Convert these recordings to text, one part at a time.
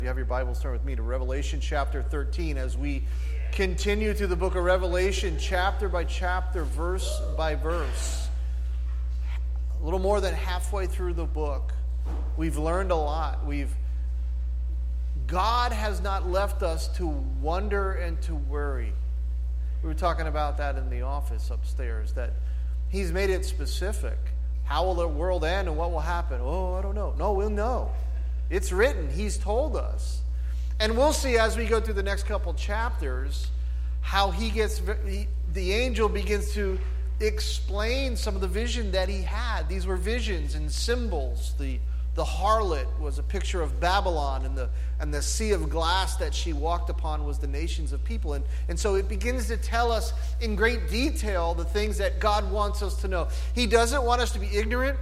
If you have your Bibles, turn with me to Revelation chapter 13 as we continue through the book of Revelation chapter by chapter, verse by verse. A little more than halfway through the book, we've learned a lot. God has not left us to wonder and to worry. We were talking about that in the office upstairs, that He's made it specific. How will the world end and what will happen? Oh, I don't know. No, we'll know. It's written. He's told us. And we'll see as we go through the next couple chapters how the angel begins to explain some of the vision that he had. These were visions and symbols. The harlot was a picture of Babylon, and the sea of glass that she walked upon was the nations of people. And so it begins to tell us in great detail the things that God wants us to know. He doesn't want us to be ignorant.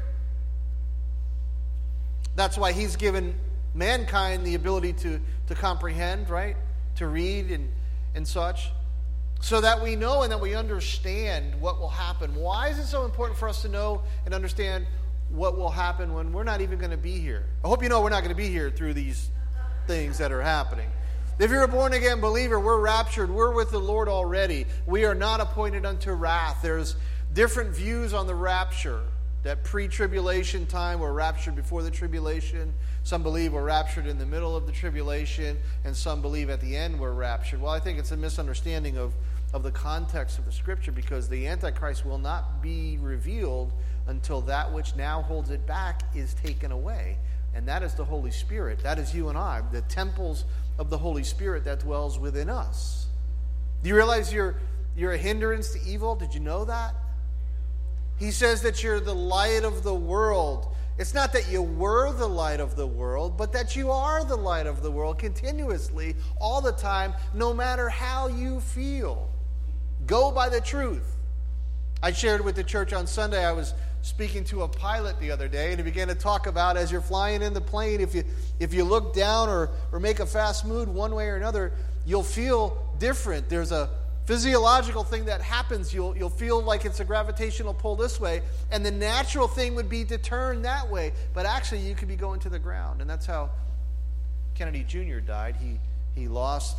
That's why He's given mankind the ability to comprehend, right? To read and such. So that we know and that we understand what will happen. Why is it so important for us to know and understand what will happen when we're not even going to be here? I hope you know we're not going to be here through these things that are happening. If you're a born-again believer, we're raptured. We're with the Lord already. We are not appointed unto wrath. There's different views on the rapture. That pre-tribulation time, we're raptured before the tribulation. Some believe we're raptured in the middle of the tribulation, and some believe at the end we're raptured. Well, I think it's a misunderstanding of the context of the Scripture, because the Antichrist will not be revealed until that which now holds it back is taken away. And that is the Holy Spirit. That is you and I, the temples of the Holy Spirit that dwells within us. Do you realize you're a hindrance to evil? Did you know that? He says that you're the light of the world. It's not that you were the light of the world, but that you are the light of the world continuously, all the time, no matter how you feel. Go by the truth. I shared with the church on Sunday, I was speaking to a pilot the other day, and he began to talk about, as you're flying in the plane, if you look down or make a fast move one way or another, you'll feel different. There's a physiological thing that happens. You'll feel like it's a gravitational pull this way, and the natural thing would be to turn that way, but actually you could be going to the ground. And that's how Kennedy Jr. died. He lost.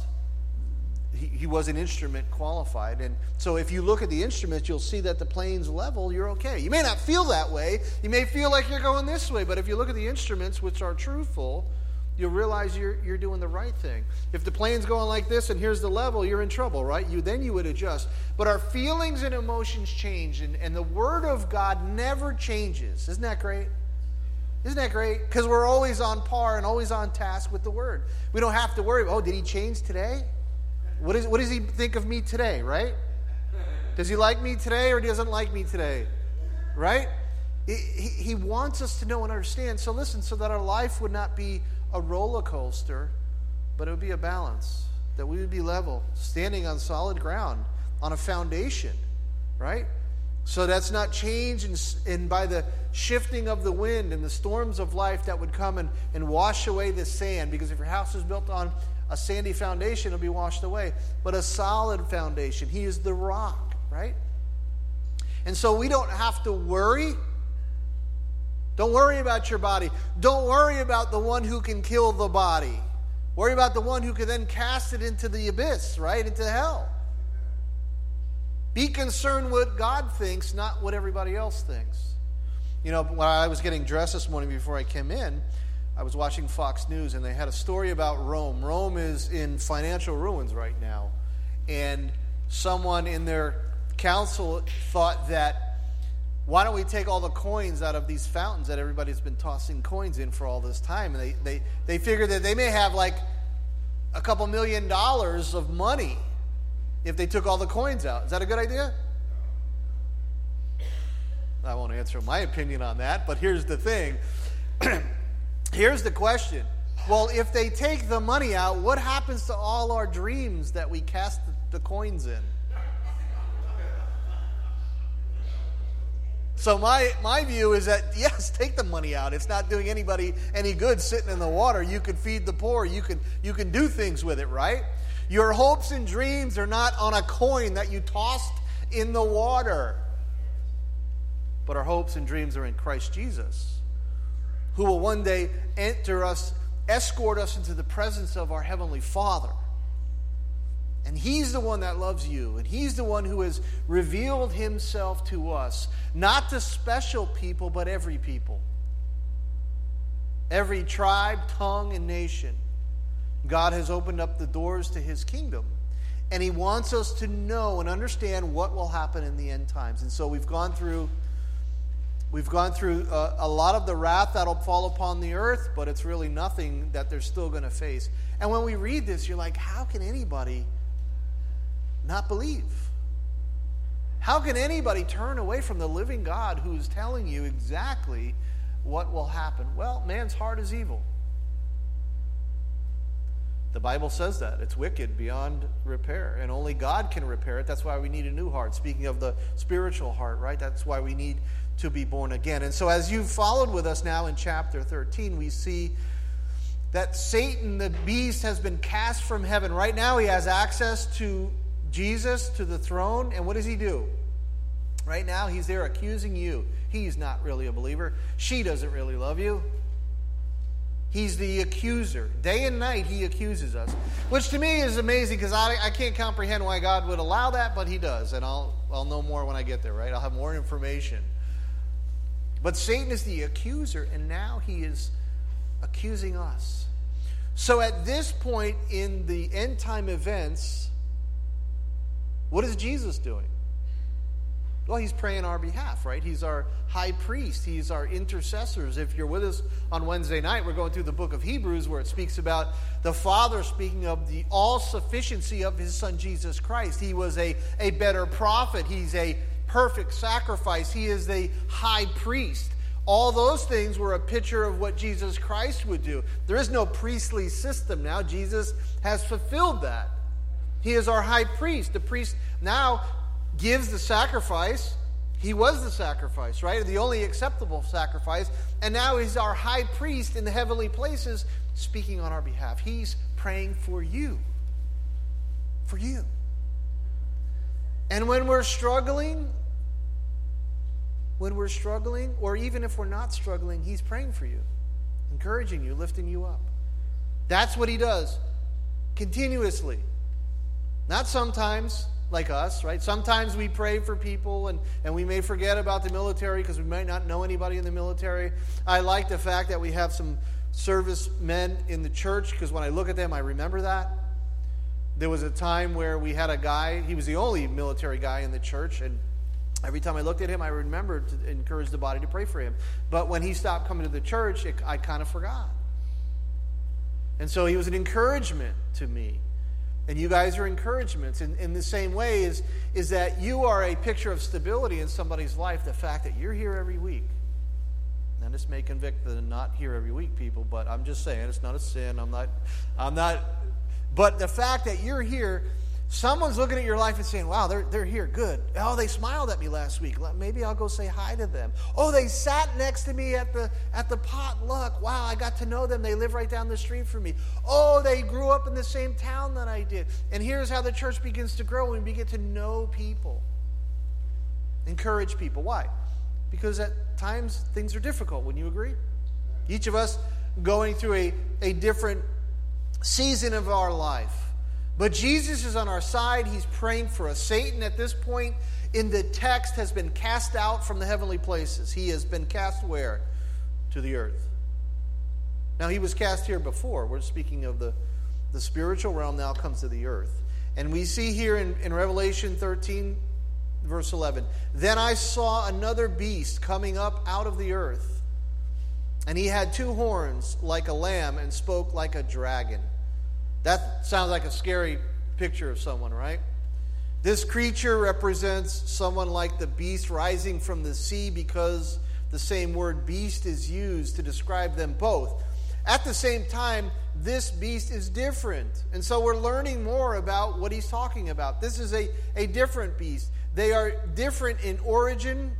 He was an instrument qualified, and so if you look at the instruments, you'll see that the plane's level. You're okay. You may not feel that way. You may feel like you're going this way, but if you look at the instruments, which are truthful, you'll realize you're doing the right thing. If the plane's going like this and here's the level, you're in trouble, right? Then you would adjust. But our feelings and emotions change, and the Word of God never changes. Isn't that great? Isn't that great? Because we're always on par and always on task with the Word. We don't have to worry, did He change today? What does He think of me today, right? Does He like me today or doesn't like me today? Right? He wants us to know and understand. So listen, so that our life would not be a roller coaster, but it would be a balance, that we would be level, standing on solid ground, on a foundation, right? So that's not changed and by the shifting of the wind and the storms of life that would come and wash away the sand, because if your house is built on a sandy foundation, it'll be washed away, but a solid foundation. He is the rock, right? And so we don't have to worry. Don't worry about your body. Don't worry about the one who can kill the body. Worry about the one who can then cast it into the abyss, right? Into hell. Be concerned what God thinks, not what everybody else thinks. You know, when I was getting dressed this morning before I came in, I was watching Fox News, and they had a story about Rome. Rome is in financial ruins right now. And someone in their council thought that, why don't we take all the coins out of these fountains that everybody's been tossing coins in for all this time? And they figure that they may have like a couple $1 million of money if they took all the coins out. Is that a good idea? I won't answer my opinion on that, but here's the thing. Here's the question. Well, if they take the money out, what happens to all our dreams that we cast the coins in? So my view is that, yes, take the money out. It's not doing anybody any good sitting in the water. You can feed the poor. You can do things with it, right? Your hopes and dreams are not on a coin that you tossed in the water. But our hopes and dreams are in Christ Jesus, who will one day enter us escort us into the presence of our Heavenly Father. And He's the one that loves you. And He's the one who has revealed Himself to us. Not to special people, but every people. Every tribe, tongue, and nation. God has opened up the doors to His kingdom. And He wants us to know and understand what will happen in the end times. And so we've gone through a lot of the wrath that'll fall upon the earth, but it's really nothing that they're still going to face. And when we read this, you're like, how can anybody not believe? How can anybody turn away from the living God who is telling you exactly what will happen? Well, man's heart is evil. The Bible says that. It's wicked beyond repair, and only God can repair it. That's why we need a new heart. Speaking of the spiritual heart, right? That's why we need to be born again. And so as you've followed with us now in chapter 13, we see that Satan, the beast, has been cast from heaven. Right now he has access to Jesus, to the throne, and what does he do? Right now he's there accusing you. He's not really a believer. She doesn't really love you. He's the accuser. Day and night he accuses us. Which to me is amazing because I can't comprehend why God would allow that, but He does. And I'll know more when I get there, right? I'll have more information. But Satan is the accuser, and now he is accusing us. So at this point in the end time events, what is Jesus doing? Well, He's praying on our behalf, right? He's our high priest. He's our intercessors. If you're with us on Wednesday night, we're going through the book of Hebrews where it speaks about the Father speaking of the all-sufficiency of His Son, Jesus Christ. He was a better prophet. He's a perfect sacrifice. He is the high priest. All those things were a picture of what Jesus Christ would do. There is no priestly system now. Jesus has fulfilled that. He is our high priest. The priest now gives the sacrifice. He was the sacrifice, right? The only acceptable sacrifice. And now He's our high priest in the heavenly places speaking on our behalf. He's praying for you. For you. And when we're struggling, or even if we're not struggling, He's praying for you, encouraging you, lifting you up. That's what He does continuously. Not sometimes, like us, right? Sometimes we pray for people and we may forget about the military because we might not know anybody in the military. I like the fact that we have some servicemen in the church because when I look at them, I remember that. There was a time where we had a guy, he was the only military guy in the church, and every time I looked at him, I remembered to encourage the body to pray for him. But when he stopped coming to the church, I kind of forgot. And so he was an encouragement to me. And you guys are encouragements. In the same way is that you are a picture of stability in somebody's life, the fact that you're here every week. Now this may convict the not here every week people, but I'm just saying it's not a sin. I'm not but the fact that you're here, someone's looking at your life and saying, wow, they're here, good. Oh, they smiled at me last week. Maybe I'll go say hi to them. Oh, they sat next to me at the potluck. Wow, I got to know them. They live right down the street from me. Oh, they grew up in the same town that I did. And here's how the church begins to grow when we get to know people. Encourage people. Why? Because at times things are difficult. Wouldn't you agree? Each of us going through a different season of our life. But Jesus is on our side. He's praying for us. Satan, at this point in the text, has been cast out from the heavenly places. He has been cast where? To the earth. Now, he was cast here before. We're speaking of the spiritual realm now comes to the earth. And we see here in Revelation 13, verse 11, then I saw another beast coming up out of the earth. And he had two horns like a lamb and spoke like a dragon. That sounds like a scary picture of someone, right? This creature represents someone like the beast rising from the sea because the same word beast is used to describe them both. At the same time, this beast is different. And so we're learning more about what he's talking about. This is a different beast. They are different in origin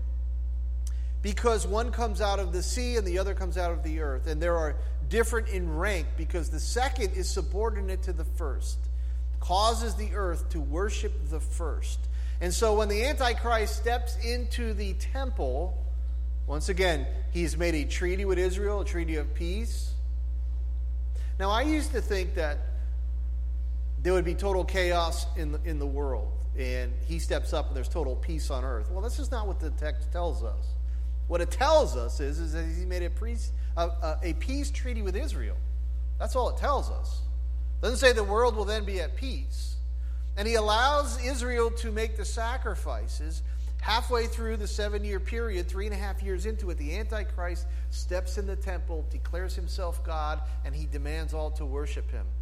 because one comes out of the sea and the other comes out of the earth. And there are different in rank because the second is subordinate to the first, causes the earth to worship the first. And so when the Antichrist steps into the temple, once again, he's made a treaty with Israel, a treaty of peace. Now, I used to think that there would be total chaos in the world, and he steps up and there's total peace on earth. Well, this is not what the text tells us. What it tells us is that he made a peace treaty with Israel. That's all it tells us. It doesn't say the world will then be at peace. And he allows Israel to make the sacrifices. Halfway through the 7-year period, 3.5 years into it, the Antichrist steps in the temple, declares himself God, and he demands all to worship him.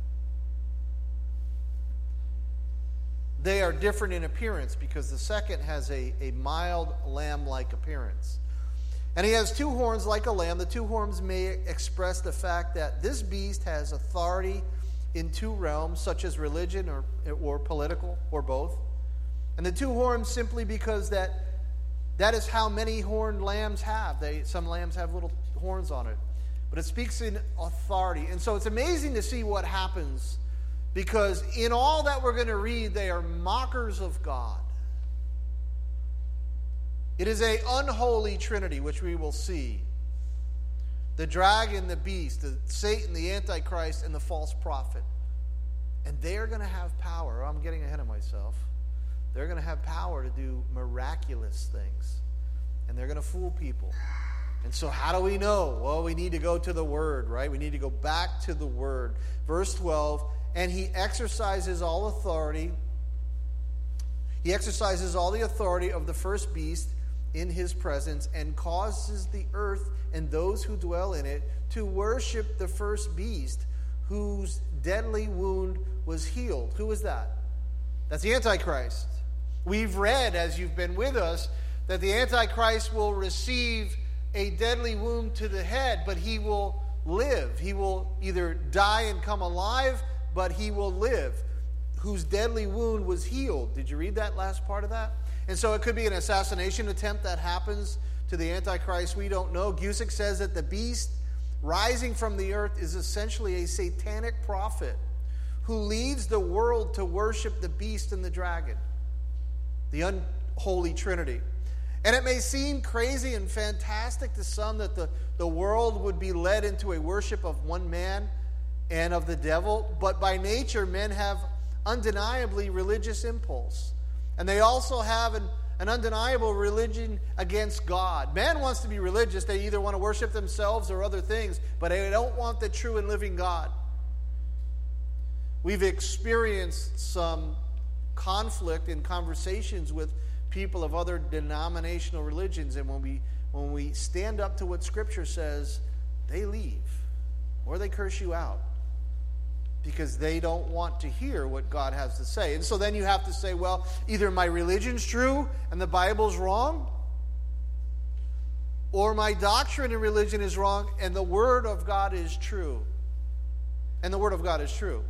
They are different in appearance because the second has a mild lamb-like appearance. And he has 2 horns like a lamb. The 2 horns may express the fact that this beast has authority in 2 realms, such as religion or political, or both. And the 2 horns simply because that is how many horned lambs have. Some lambs have little horns on it. But it speaks in authority. And so it's amazing to see what happens, because in all that we're going to read, they are mockers of God. It is an unholy trinity, which we will see. The dragon, the beast, Satan, the Antichrist, and the false prophet. And they are going to have power. I'm getting ahead of myself. They're going to have power to do miraculous things. And they're going to fool people. And so how do we know? Well, we need to go to the Word, right? We need to go back to the Word. Verse 12, and he exercises all authority. He exercises all the authority of the first beast in his presence, and causes the earth and those who dwell in it to worship the first beast, whose deadly wound was healed. Who is that? That's the Antichrist. We've read, as you've been with us, that the Antichrist will receive a deadly wound to the head, but he will live. He will either die and come alive, but he will live. Whose deadly wound was healed. Did you read that last part of that? And so it could be an assassination attempt that happens to the Antichrist. We don't know. Gusick says that the beast rising from the earth is essentially a satanic prophet who leads the world to worship the beast and the dragon, the unholy trinity. And it may seem crazy and fantastic to some that the world would be led into a worship of one man and of the devil, but by nature men have undeniably religious impulse. And they also have an undeniable religion against God. Man wants to be religious. They either want to worship themselves or other things, but they don't want the true and living God. We've experienced some conflict in conversations with people of other denominational religions, and when we stand up to what Scripture says, they leave or they curse you out, because they don't want to hear what God has to say. And so then you have to say, well, either my religion's true and the Bible's wrong, or my doctrine and religion is wrong and the Word of God is true. And the Word of God is true.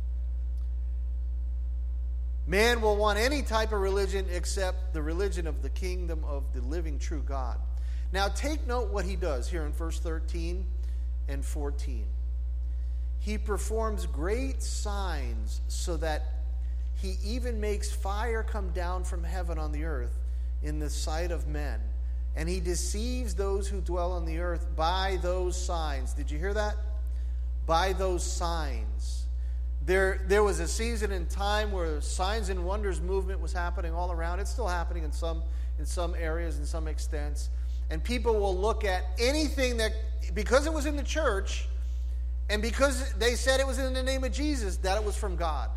Man will want any type of religion except the religion of the kingdom of the living true God. Now take note what he does here in verse 13 and 14. He performs great signs so that he even makes fire come down from heaven on the earth in the sight of men. And he deceives those who dwell on the earth by those signs. Did you hear that? By those signs. There was a season in time where signs and wonders movement was happening all around. It's still happening in some areas, in some extents. And people will look at anything that, because it was in the church, and because they said it was in the name of Jesus, that it was from God.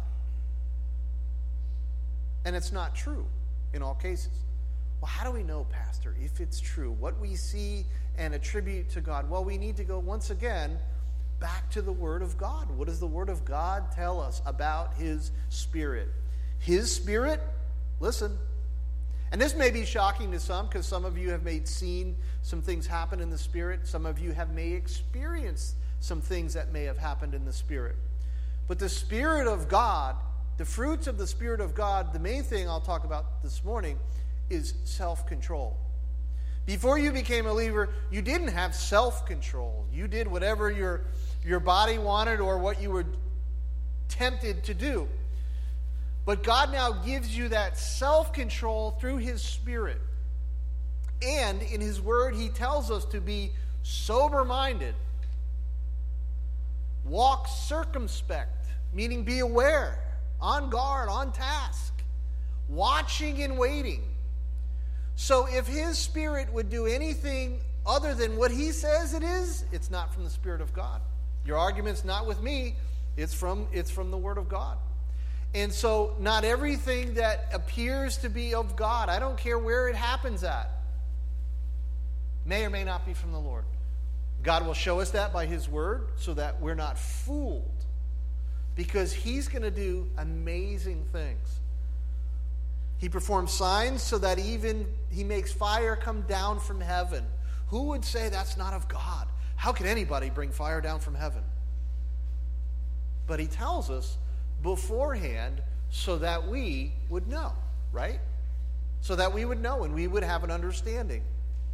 And it's not true in all cases. Well, how do we know, Pastor, if it's true? What we see and attribute to God? Well, we need to go once again back to the Word of God. What does the Word of God tell us about His Spirit? His Spirit, listen, and this may be shocking to some, because some of you have seen some things happen in the Spirit. Some of you may experience some things that may have happened in the Spirit. But the Spirit of God, the fruits of the Spirit of God, the main thing I'll talk about this morning is self-control. Before you became a believer, you didn't have self-control. You did whatever your body wanted or what you were tempted to do. But God now gives you that self-control through His Spirit. And in His Word, He tells us to be sober-minded. Walk circumspect, meaning be aware, on guard, on task, watching and waiting. So if his Spirit would do anything other than what he says it is, it's not from the Spirit of God. Your argument's not with me, it's from the Word of God. And so not everything that appears to be of God, I don't care where it happens at, may or may not be from the Lord. God will show us that by his word so that we're not fooled, because he's going to do amazing things. He performs signs so that even he makes fire come down from heaven. Who would say that's not of God? How could anybody bring fire down from heaven? But he tells us beforehand so that we would know, right? So that we would know and we would have an understanding.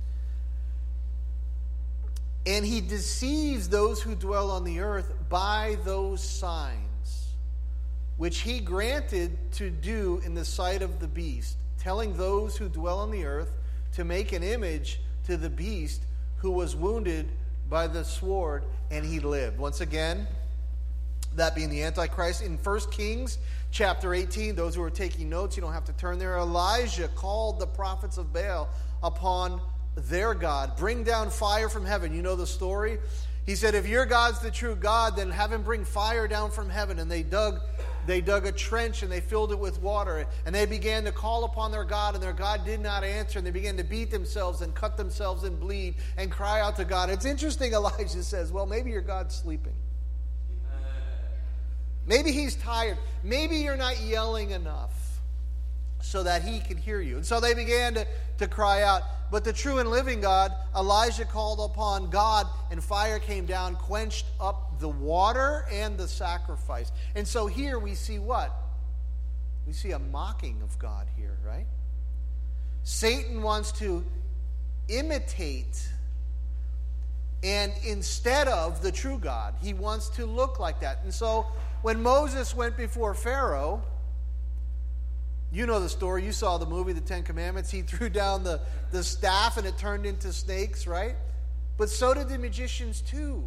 And he deceives those who dwell on the earth by those signs, which he granted to do in the sight of the beast, telling those who dwell on the earth to make an image to the beast who was wounded by the sword, and he lived. Once again, that being the Antichrist. In 1 Kings chapter 18, those who are taking notes, you don't have to turn there. Elijah called the prophets of Baal upon their God. Bring down fire from heaven. You know the story? He said, if your God's the true God, then have him bring fire down from heaven. And they dug a trench and they filled it with water. And they began to call upon their God, and their God did not answer. And they began to beat themselves and cut themselves and bleed and cry out to God. It's interesting, Elijah says, well, maybe your God's sleeping. Maybe he's tired. Maybe you're not yelling enough so that he could hear you. And so they began to cry out. But the true and living God, Elijah called upon God, and fire came down, quenched up the water and the sacrifice. And so here we see what? We see a mocking of God here, right? Satan wants to imitate, and instead of the true God, he wants to look like that. And so when Moses went before Pharaoh, you know the story. You saw the movie, The Ten Commandments. He threw down the staff and it turned into snakes, right? But so did the magicians too.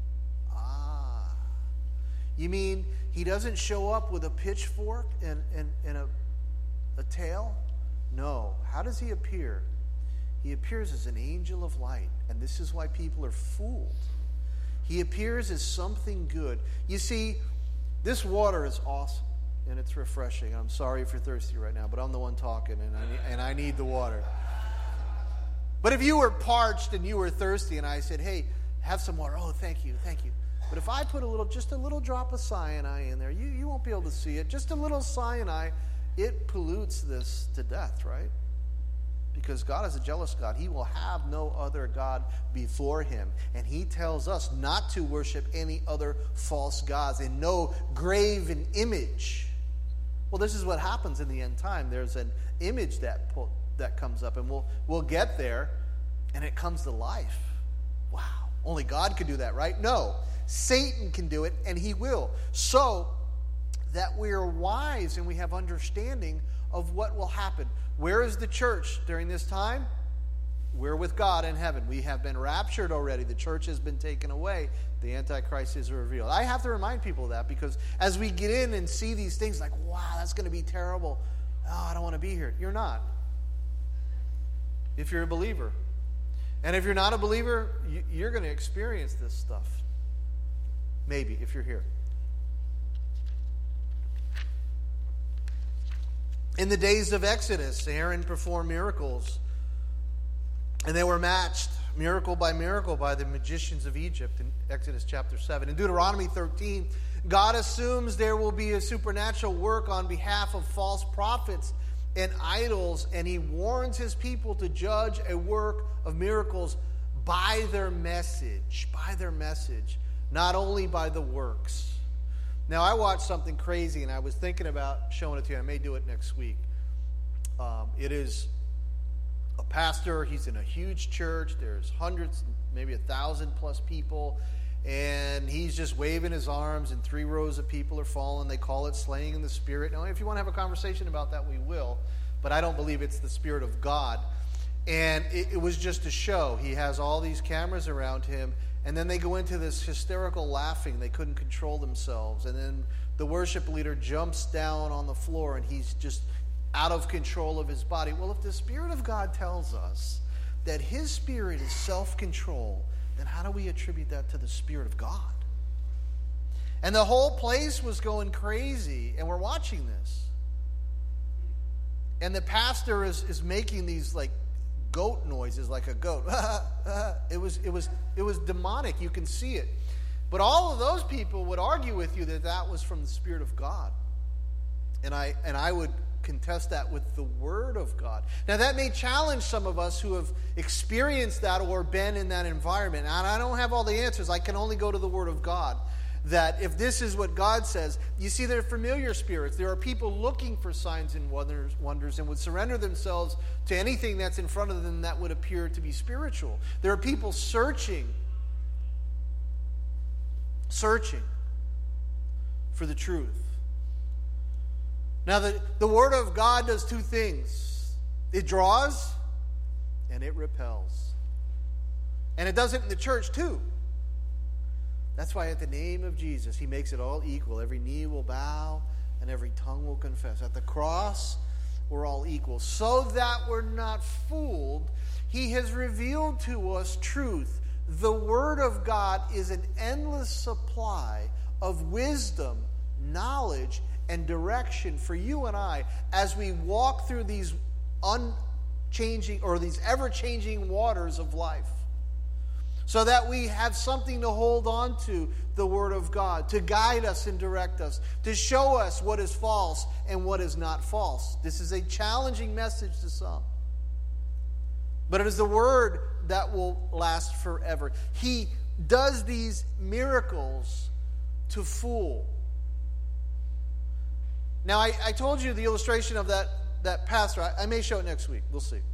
You mean he doesn't show up with a pitchfork and a tail? No. How does he appear? He appears as an angel of light. And this is why people are fooled. He appears as something good. You see, this water is awesome. And it's refreshing. I'm sorry if you're thirsty right now, but I'm the one talking, and I need the water. But if you were parched and you were thirsty, and I said, hey, have some water. Oh, thank you. But if I put just a little drop of cyanide in there, you won't be able to see it. Just a little cyanide, it pollutes this to death, right? Because God is a jealous God. He will have no other God before him. And he tells us not to worship any other false gods and no graven image. Well, this is what happens in the end time. There's an image that comes up, and we'll get there, and it comes to life. Wow. Only God could do that, right? No. Satan can do it, and he will. So that we are wise and we have understanding of what will happen. Where is the church during this time? We're with God in heaven. We have been raptured already. The church has been taken away. The Antichrist is revealed. I have to remind people of that, because as we get in and see these things like, wow, that's going to be terrible. Oh, I don't want to be here. You're not. If you're a believer. And if you're not a believer, you're going to experience this stuff. Maybe, if you're here. In the days of Exodus, Aaron performed miracles. And they were matched, miracle by the magicians of Egypt in Exodus chapter 7. In Deuteronomy 13, God assumes there will be a supernatural work on behalf of false prophets and idols, and he warns his people to judge a work of miracles by their message, not only by the works. Now, I watched something crazy, and I was thinking about showing it to you. I may do it next week. It is a pastor. He's in a huge church. There's hundreds, maybe 1,000 plus people, and he's just waving his arms, and 3 rows of people are falling. They call it slaying in the spirit. Now, if you want to have a conversation about that, we will, but I don't believe it's the Spirit of God. And it was just a show. He has all these cameras around him, and then they go into this hysterical laughing. They couldn't control themselves. And then the worship leader jumps down on the floor, and he's just out of control of his body. Well, if the Spirit of God tells us that his Spirit is self-control, then how do we attribute that to the Spirit of God? And the whole place was going crazy, and we're watching this. And the pastor is making these like goat noises, like a goat. It was demonic. You can see it. But all of those people would argue with you that that was from the Spirit of God. And I would contest that with the Word of God. Now that may challenge some of us who have experienced that or been in that environment. And I don't have all the answers. I can only go to the Word of God. That if this is what God says, you see, they're familiar spirits. There are people looking for signs and wonders and would surrender themselves to anything that's in front of them that would appear to be spiritual. There are people searching for the truth. Now, the Word of God does two things. It draws and it repels. And it does it in the church too. That's why at the name of Jesus, he makes it all equal. Every knee will bow and every tongue will confess. At the cross, we're all equal. So that we're not fooled, he has revealed to us truth. The Word of God is an endless supply of wisdom, knowledge, and direction for you and I as we walk through these unchanging or these ever-changing waters of life. So that we have something to hold on to, the Word of God, to guide us and direct us, to show us what is false and what is not false. This is a challenging message to some. But it is the Word that will last forever. He does these miracles to fool. Now, I told you the illustration of that pastor. I may show it next week. We'll see.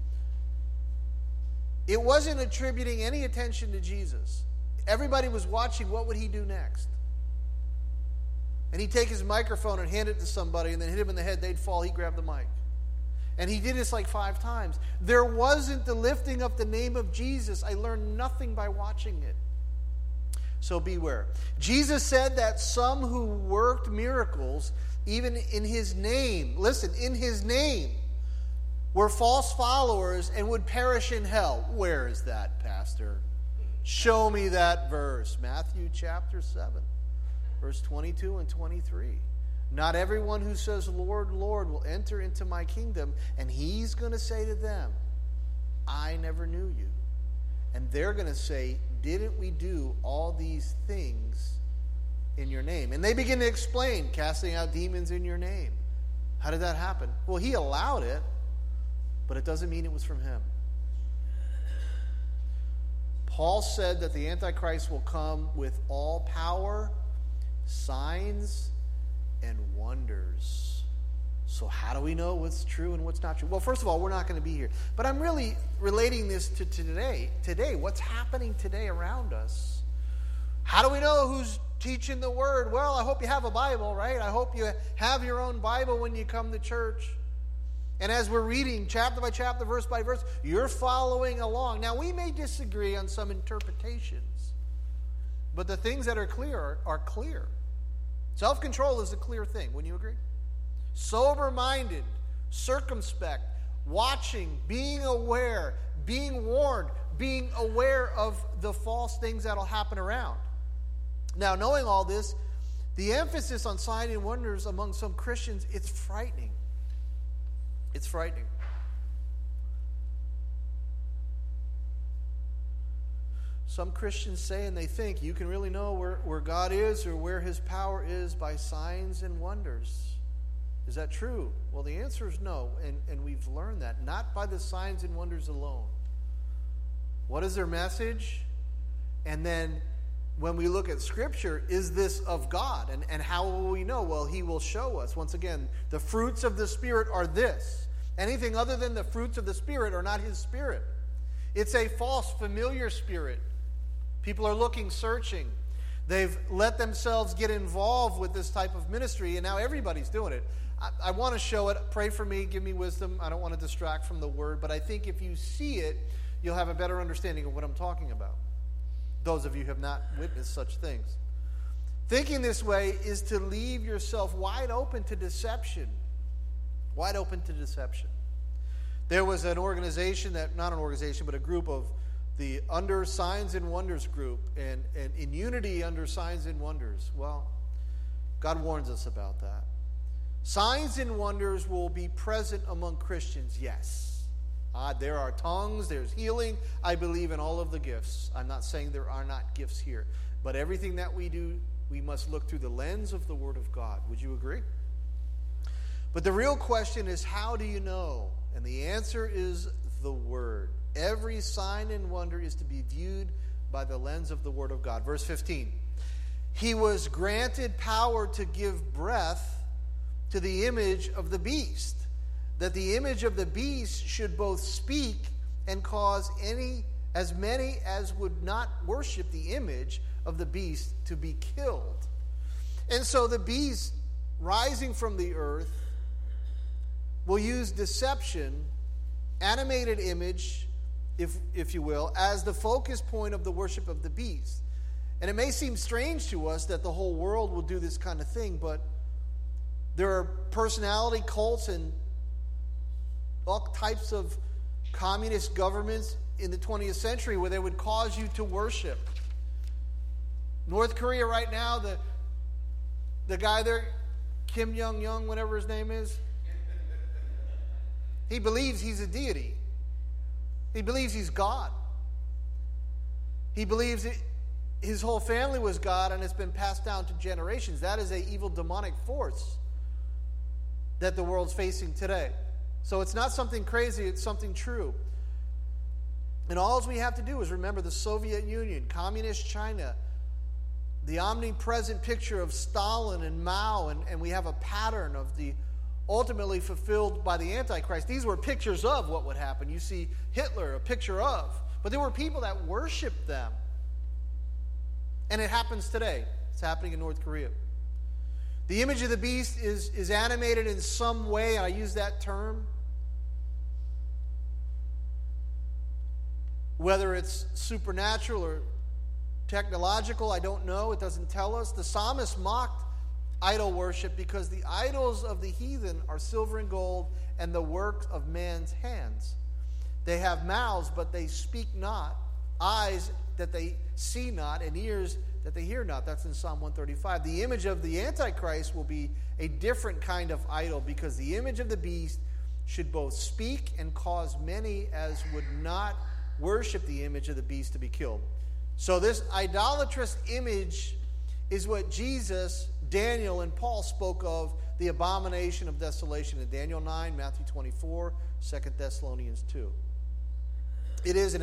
It wasn't attributing any attention to Jesus. Everybody was watching what would he do next. And he'd take his microphone and hand it to somebody and then hit him in the head. They'd fall. He'd grab the mic. And he did this like 5 times. There wasn't the lifting up the name of Jesus. I learned nothing by watching it. So beware. Jesus said that some who worked miracles, even in his name, listen, in his name, were false followers and would perish in hell. Where is that, Pastor? Show me that verse. Matthew chapter 7, verse 22 and 23. Not everyone who says, Lord, Lord, will enter into my kingdom. And he's going to say to them, I never knew you. And they're going to say, didn't we do all these things in your name? And they begin to explain, casting out demons in your name. How did that happen? Well, he allowed it. But it doesn't mean it was from him. Paul said that the Antichrist will come with all power, signs, and wonders. So how do we know what's true and what's not true? Well, first of all, we're not going to be here. But I'm really relating this to today. Today, what's happening today around us? How do we know who's teaching the Word? Well, I hope you have a Bible, right? I hope you have your own Bible when you come to church. And as we're reading chapter by chapter, verse by verse, you're following along. Now, we may disagree on some interpretations, but the things that are clear are clear. Self-control is a clear thing. Wouldn't you agree? Sober-minded, circumspect, watching, being aware, being warned, being aware of the false things that will happen around. Now, knowing all this, the emphasis on signs and wonders among some Christians, it's frightening. It's frightening. Some Christians say and they think you can really know where God is or where his power is by signs and wonders. Is that true? Well, the answer is no, and we've learned that. Not by the signs and wonders alone. What is their message? And then when we look at Scripture, is this of God? And how will we know? Well, he will show us. Once again, the fruits of the Spirit are this. Anything other than the fruits of the Spirit are not his Spirit. It's a false, familiar spirit. People are looking, searching. They've let themselves get involved with this type of ministry, and now everybody's doing it. I want to show it. Pray for me. Give me wisdom. I don't want to distract from the word, but I think if you see it, you'll have a better understanding of what I'm talking about. Those of you who have not witnessed such things. Thinking this way is to leave yourself wide open to deception. Wide open to deception. There was an organization not an organization, but a group of the Under Signs and Wonders group, and in unity under Signs and Wonders. Well, God warns us about that. Signs and wonders will be present among Christians, yes. There are tongues, there's healing. I believe in all of the gifts. I'm not saying there are not gifts here. But everything that we do, we must look through the lens of the Word of God. Would you agree? But the real question is, how do you know? And the answer is the Word. Every sign and wonder is to be viewed by the lens of the Word of God. Verse 15. He was granted power to give breath to the image of the beast, that the image of the beast should both speak and cause as many as would not worship the image of the beast to be killed. And so the beast rising from the earth will use deception, animated image, if you will, as the focus point of the worship of the beast. And it may seem strange to us that the whole world will do this kind of thing, but there are personality cults and all types of communist governments in the 20th century where they would cause you to worship. North Korea right now, the guy there, Kim Jong-un, whatever his name is, he believes he's a deity. He believes he's God. He believes his whole family was God, and it's been passed down to generations. That is an evil demonic force that the world's facing today. So it's not something crazy, it's something true. And all we have to do is remember the Soviet Union, Communist China, the omnipresent picture of Stalin and Mao, and we have a pattern of the ultimately fulfilled by the Antichrist. These were pictures of what would happen. You see Hitler, a picture of. But there were people that worshiped them. And it happens today. It's happening in North Korea. The image of the beast is animated in some way. I use that term. Whether it's supernatural or technological, I don't know. It doesn't tell us. The psalmist mocked idol worship because the idols of the heathen are silver and gold and the work of man's hands. They have mouths, but they speak not, eyes that they see not, and ears that they hear not. That's in Psalm 135. The image of the Antichrist will be a different kind of idol because the image of the beast should both speak and cause many as would not worship the image of the beast to be killed. So this idolatrous image is what Jesus, Daniel, and Paul spoke of, the abomination of desolation in Daniel 9, Matthew 24, 2 Thessalonians 2. It is an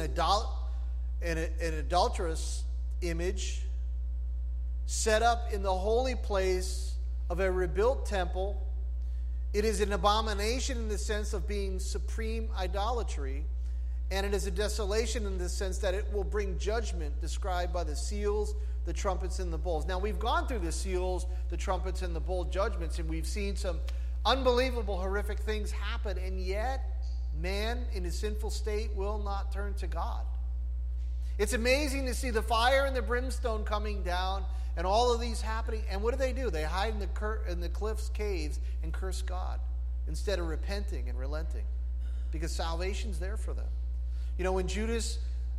adulterous image set up in the holy place of a rebuilt temple. It is an abomination in the sense of being supreme idolatry, and it is a desolation in the sense that it will bring judgment described by the seals, the trumpets, and the bowls. Now, we've gone through the seals, the trumpets, and the bowl judgments, and we've seen some unbelievable, horrific things happen, and yet man in his sinful state will not turn to God. It's amazing to see the fire and the brimstone coming down and all of these happening. And what do? They hide in the cliffs, caves, and curse God instead of repenting and relenting, because salvation's there for them. You know, when Judas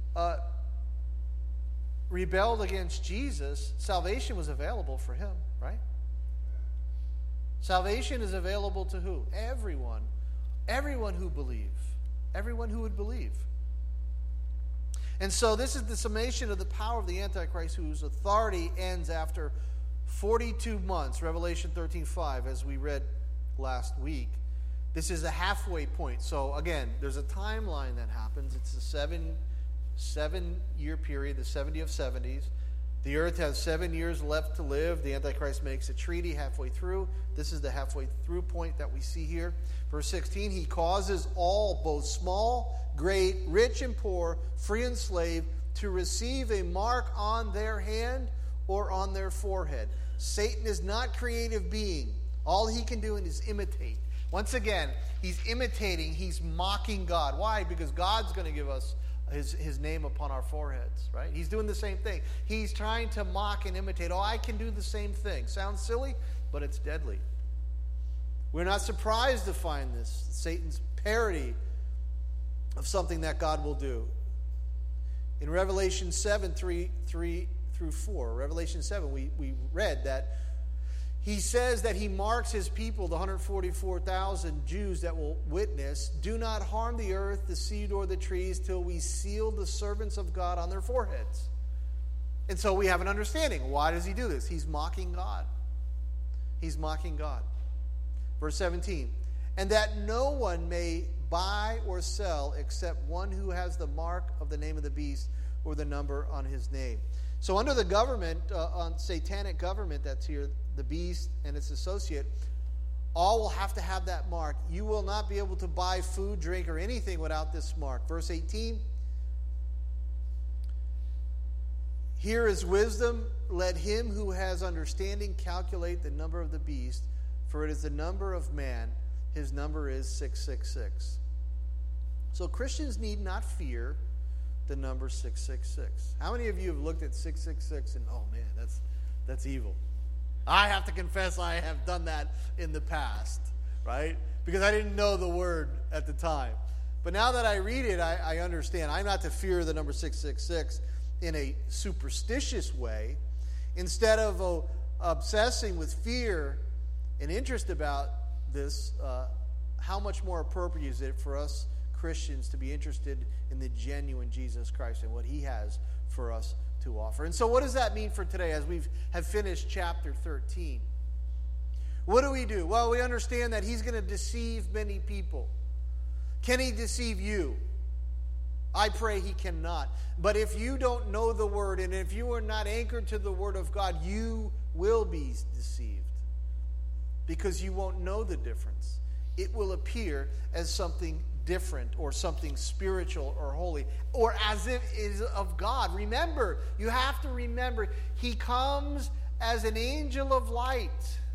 rebelled against Jesus, salvation was available for him, right? Salvation is available to who? Everyone. Everyone who believes. Everyone who would believe. And so this is the summation of the power of the Antichrist, whose authority ends after 42 months, Revelation 13:5, as we read last week. This is a halfway point. So again, there's a timeline that happens. It's a seven-year period, the 70 of 70s. The earth has 7 years left to live. The Antichrist makes a treaty halfway through. This is the halfway through point that we see here. Verse 16, he causes all, both small, great, rich and poor, free and slave, to receive a mark on their hand or on their forehead. Satan is not creative being. All he can do is imitate. Once again, he's imitating, he's mocking God. Why? Because God's going to give us his name upon our foreheads, right? He's doing the same thing. He's trying to mock and imitate. Oh, I can do the same thing. Sounds silly, but it's deadly. We're not surprised to find this. Satan's parody of something that God will do. In Revelation 7, 3 through 4, Revelation 7, we read that he says that he marks his people, the 144,000 Jews that will witness, do not harm the earth, the sea, or the trees till we seal the servants of God on their foreheads. And so we have an understanding. Why does he do this? He's mocking God. He's mocking God. Verse 17, and that no one may buy or sell except one who has the mark of the name of the beast or the number on his name. So under the government, on satanic government that's here, the beast and its associate, all will have to have that mark. You will not be able to buy food, drink, or anything without this mark. Verse 18, here is wisdom. Let him who has understanding calculate the number of the beast, for it is the number of man. His number is 666. So Christians need not fear the number 666. How many of you have looked at 666 and, oh man, that's evil? I have to confess I have done that in the past, right? Because I didn't know the word at the time. But now that I read it, I understand. I'm not to fear the number 666 in a superstitious way. Instead of obsessing with fear and interest about this, how much more appropriate is it for us Christians to be interested in the genuine Jesus Christ and what he has for us to offer? And so what does that mean for today as we have finished chapter 13? What do we do? Well, we understand that he's going to deceive many people. Can he deceive you? I pray he cannot. But if you don't know the word, and if you are not anchored to the word of God, you will be deceived. Because you won't know the difference. It will appear as something different or something spiritual or holy or as if it is of God. Remember, you have to remember, he comes as an angel of light.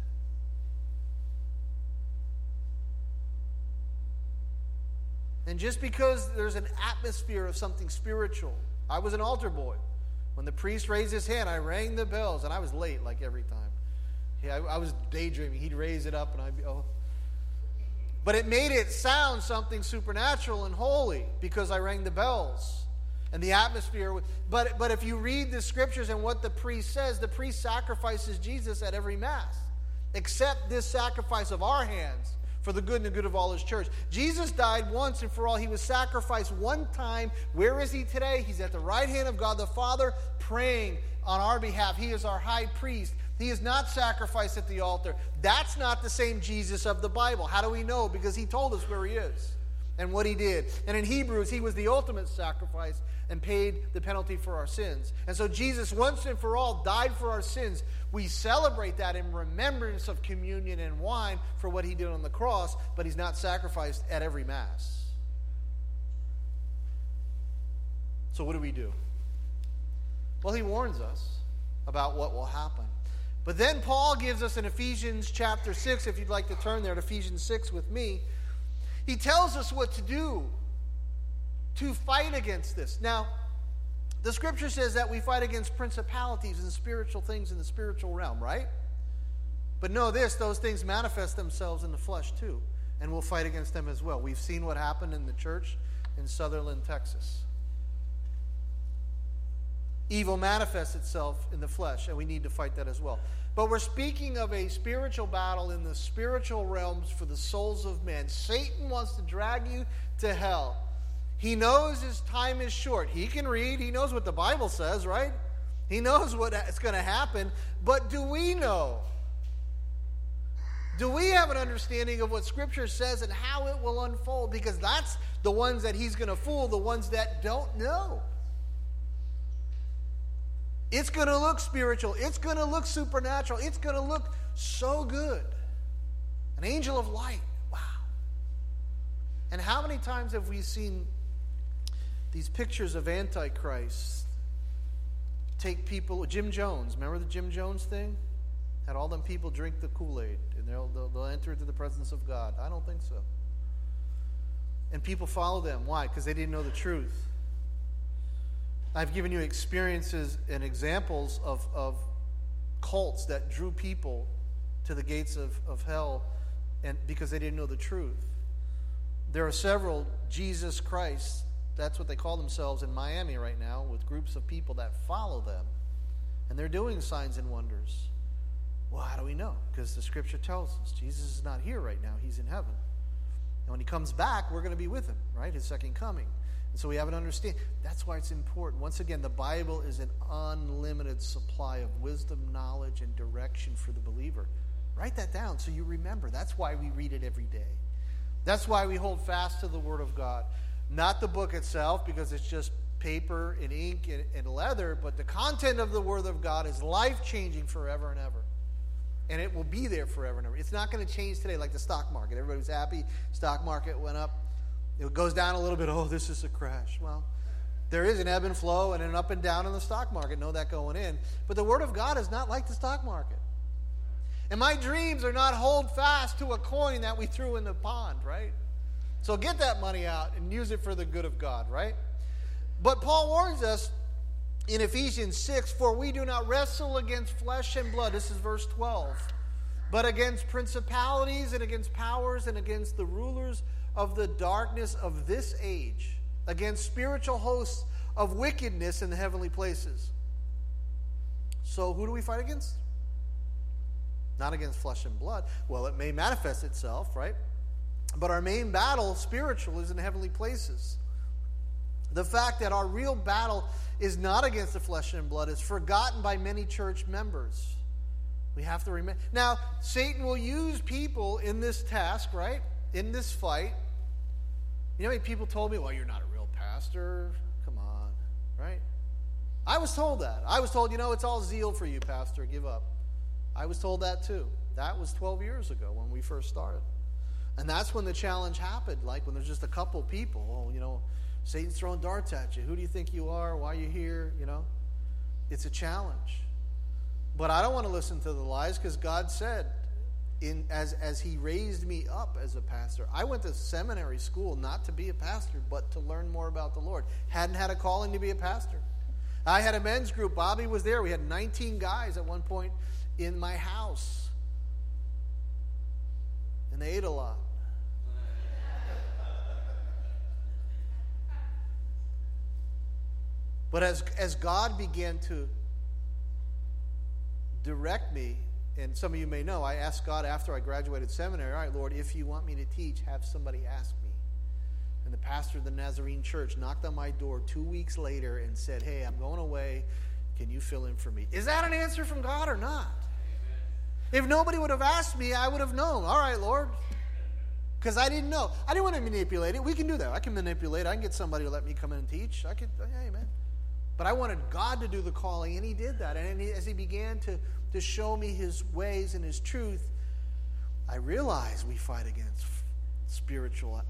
And just because there's an atmosphere of something spiritual, I was an altar boy. When the priest raised his hand, I rang the bells, and I was late like every time. Yeah, I was daydreaming. He'd raise it up, and I'd be, oh. But it made it sound something supernatural and holy because I rang the bells. And the atmosphere. But if you read the scriptures and what the priest says, the priest sacrifices Jesus at every Mass. Except this sacrifice of our hands for the good and the good of all his church. Jesus died once and for all. He was sacrificed one time. Where is he today? He's at the right hand of God the Father praying on our behalf. He is our high priest. He is not sacrificed at the altar. That's not the same Jesus of the Bible. How do we know? Because he told us where he is and what he did. And in Hebrews, he was the ultimate sacrifice and paid the penalty for our sins. And so Jesus, once and for all, died for our sins. We celebrate that in remembrance of communion and wine for what he did on the cross, but he's not sacrificed at every Mass. So what do we do? Well, he warns us about what will happen. But then Paul gives us in Ephesians chapter 6, if you'd like to turn there to Ephesians 6 with me, he tells us what to do to fight against this. Now, the scripture says that we fight against principalities and spiritual things in the spiritual realm, right? But know this, those things manifest themselves in the flesh too, and we'll fight against them as well. We've seen what happened in the church in Sutherland, Texas. Evil manifests itself in the flesh, and we need to fight that as well. But we're speaking of a spiritual battle in the spiritual realms for the souls of men. Satan wants to drag you to hell. He knows his time is short. He can read. He knows what the Bible says, right? He knows what's going to happen. But do we know? Do we have an understanding of what Scripture says and how it will unfold? Because that's the ones that he's going to fool, the ones that don't know. It's going to look spiritual. It's going to look supernatural. It's going to look so good. An angel of light. Wow. And how many times have we seen these pictures of Antichrist take people, Jim Jones, remember the Jim Jones thing? Had all them people drink the Kool-Aid and they'll enter into the presence of God. I don't think so. And people follow them. Why? Because they didn't know the truth. I've given you experiences and examples of cults that drew people to the gates of hell and because they didn't know the truth. There are several Jesus Christ, that's what they call themselves in Miami right now, with groups of people that follow them. And they're doing signs and wonders. Well, how do we know? Because the scripture tells us Jesus is not here right now. He's in heaven. And when he comes back, we're going to be with him, right? His second coming. And so we have an understanding. That's why it's important. Once again, the Bible is an unlimited supply of wisdom, knowledge, and direction for the believer. Write that down so you remember. That's why we read it every day. That's why we hold fast to the Word of God. Not the book itself, because it's just paper and ink and leather, but the content of the Word of God is life-changing forever and ever. And it will be there forever and ever. It's not going to change today like the stock market. Everybody was happy. Stock market went up. It goes down a little bit. Oh, this is a crash. Well, there is an ebb and flow and an up and down in the stock market. Know that going in. But the Word of God is not like the stock market. And my dreams are not hold fast to a coin that we threw in the pond, right? So get that money out and use it for the good of God, right? But Paul warns us in Ephesians 6, for we do not wrestle against flesh and blood. This is verse 12. But against principalities and against powers and against the rulers of the darkness of this age, against spiritual hosts of wickedness in the heavenly places. So who do we fight against? Not against flesh and blood. Well, it may manifest itself, right? But our main battle, spiritual, is in heavenly places. The fact that our real battle is not against the flesh and blood is forgotten by many church members. We have to remember. Now, Satan will use people in this task, right? In this fight. You know how many people told me, well, you're not a real pastor. Come on, right? I was told that. I was told, it's all zeal for you, pastor. Give up. I was told that too. That was 12 years ago when we first started. And that's when the challenge happened, like when there's just a couple people. Oh, Satan's throwing darts at you. Who do you think you are? Why are you here? It's a challenge. But I don't want to listen to the lies because God said, as he raised me up as a pastor, I went to seminary school not to be a pastor, but to learn more about the Lord. Hadn't had a calling to be a pastor. I had a men's group. Bobby was there. We had 19 guys at one point in my house. And they ate a lot. But as God began to direct me, and some of you may know, I asked God after I graduated seminary, all right, Lord, if you want me to teach, have somebody ask me. And the pastor of the Nazarene church knocked on my door 2 weeks later and said, hey, I'm going away. Can you fill in for me? Is that an answer from God or not? If nobody would have asked me, I would have known. All right, Lord. Because I didn't know. I didn't want to manipulate it. We can do that. I can manipulate it. I can get somebody to let me come in and teach. I could, hey, man. But I wanted God to do the calling, and he did that. And as he began to show me his ways and his truth, I realized we fight against spiritual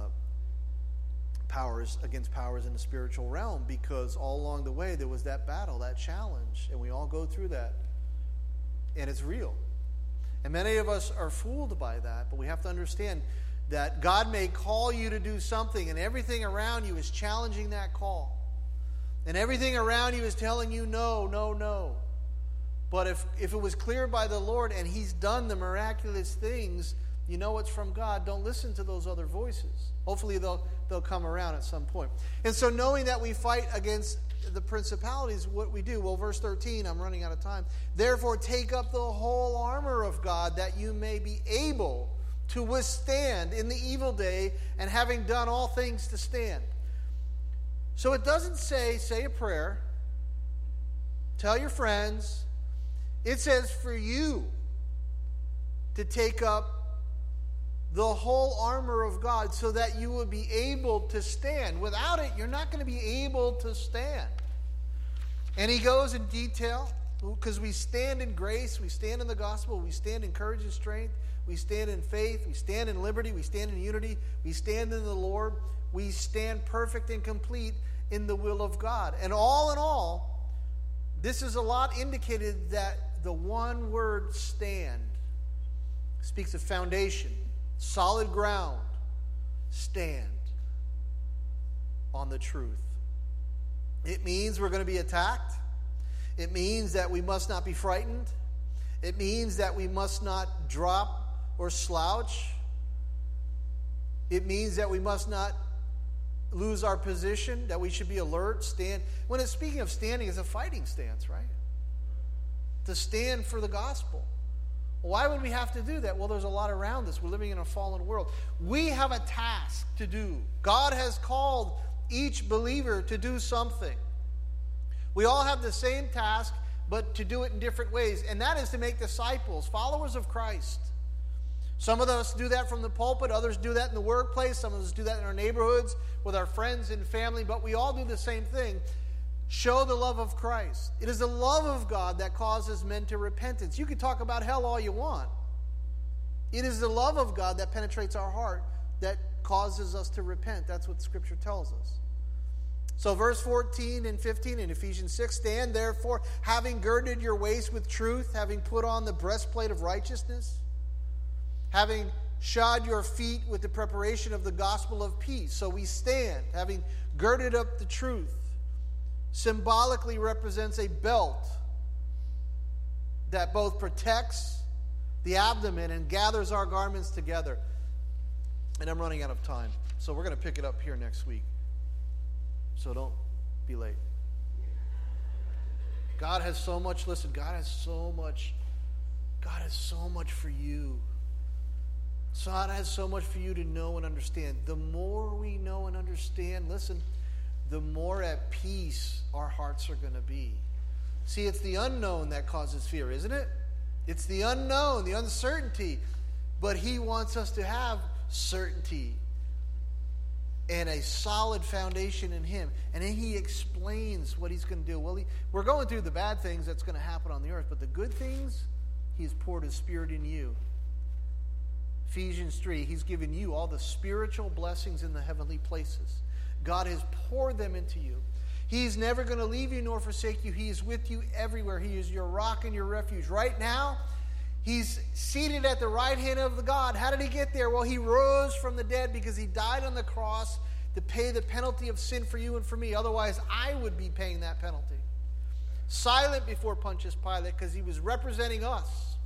powers, against powers in the spiritual realm, because all along the way there was that battle, that challenge, and we all go through that. And it's real. And many of us are fooled by that, but we have to understand that God may call you to do something, and everything around you is challenging that call. And everything around you is telling you no, no, no. But if it was clear by the Lord and he's done the miraculous things, you know it's from God. Don't listen to those other voices. Hopefully they'll come around at some point. And so knowing that we fight against the principalities, what we do. Well, verse 13, I'm running out of time. Therefore take up the whole armor of God, that you may be able to withstand in the evil day, and having done all things to stand. So it doesn't say a prayer, tell your friends. It says for you to take up the whole armor of God so that you will be able to stand. Without it, you're not going to be able to stand. And he goes in detail, because we stand in grace, we stand in the gospel, we stand in courage and strength, we stand in faith, we stand in liberty, we stand in unity, we stand in the Lord, we stand perfect and complete in the will of God. And all in all, this is a lot indicated that the one word stand speaks of foundation, solid ground. Stand on the truth. It means we're going to be attacked. It means that we must not be frightened. It means that we must not drop or slouch. It means that we must not lose our position, that we should be alert, stand. When it's speaking of standing, it's a fighting stance, right? To stand for the gospel. Why would we have to do that? Well, there's a lot around us. We're living in a fallen world. We have a task to do. God has called each believer to do something. We all have the same task, but to do it in different ways. And that is to make disciples, followers of Christ. Some of us do that from the pulpit. Others do that in the workplace. Some of us do that in our neighborhoods with our friends and family. But we all do the same thing. Show the love of Christ. It is the love of God that causes men to repentance. You can talk about hell all you want. It is the love of God that penetrates our heart that causes us to repent. That's what Scripture tells us. So verse 14 and 15 in Ephesians 6, stand therefore, having girded your waist with truth, having put on the breastplate of righteousness, having shod your feet with the preparation of the gospel of peace. So we stand, having girded up the truth. Symbolically represents a belt that both protects the abdomen and gathers our garments together. And I'm running out of time, so we're going to pick it up here next week. So don't be late. God has so much, listen, God has so much for you. God has so much for you to know and understand. The more we know and understand, listen, the more at peace our hearts are going to be. See, it's the unknown that causes fear, isn't it? It's the unknown, the uncertainty. But He wants us to have certainty and a solid foundation in Him. And then He explains what He's going to do. Well, we're going through the bad things that's going to happen on the earth, but the good things, He has poured His Spirit in you. Ephesians 3, He's given you all the spiritual blessings in the heavenly places. God has poured them into you. He's never going to leave you nor forsake you. He is with you everywhere. He is your rock and your refuge. Right now, He's seated at the right hand of the God. How did He get there? Well, He rose from the dead because He died on the cross to pay the penalty of sin for you and for me. Otherwise, I would be paying that penalty. Silent before Pontius Pilate because He was representing us.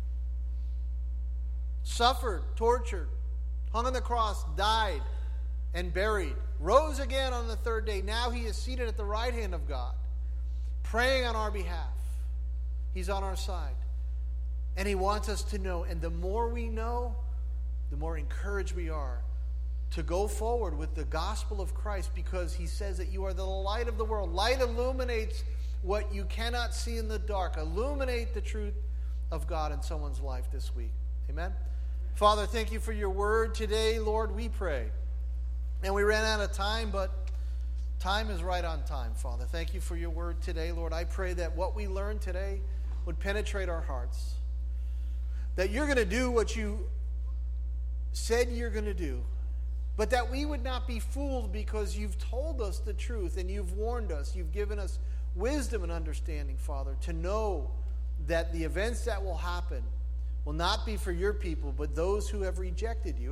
Suffered, tortured, hung on the cross, died, and buried. Rose again on the third day. Now He is seated at the right hand of God, praying on our behalf. He's on our side. And He wants us to know. And the more we know, the more encouraged we are to go forward with the gospel of Christ, because He says that you are the light of the world. Light illuminates what you cannot see in the dark. Illuminate the truth of God in someone's life this week. Amen? Father, thank You for Your word today. Lord, we pray. And we ran out of time, but time is right on time, Father. Thank You for Your word today, Lord. I pray that what we learned today would penetrate our hearts. That You're going to do what You said You're going to do. But that we would not be fooled because You've told us the truth and You've warned us. You've given us wisdom and understanding, Father, to know that the events that will happen will not be for Your people, but those who have rejected You.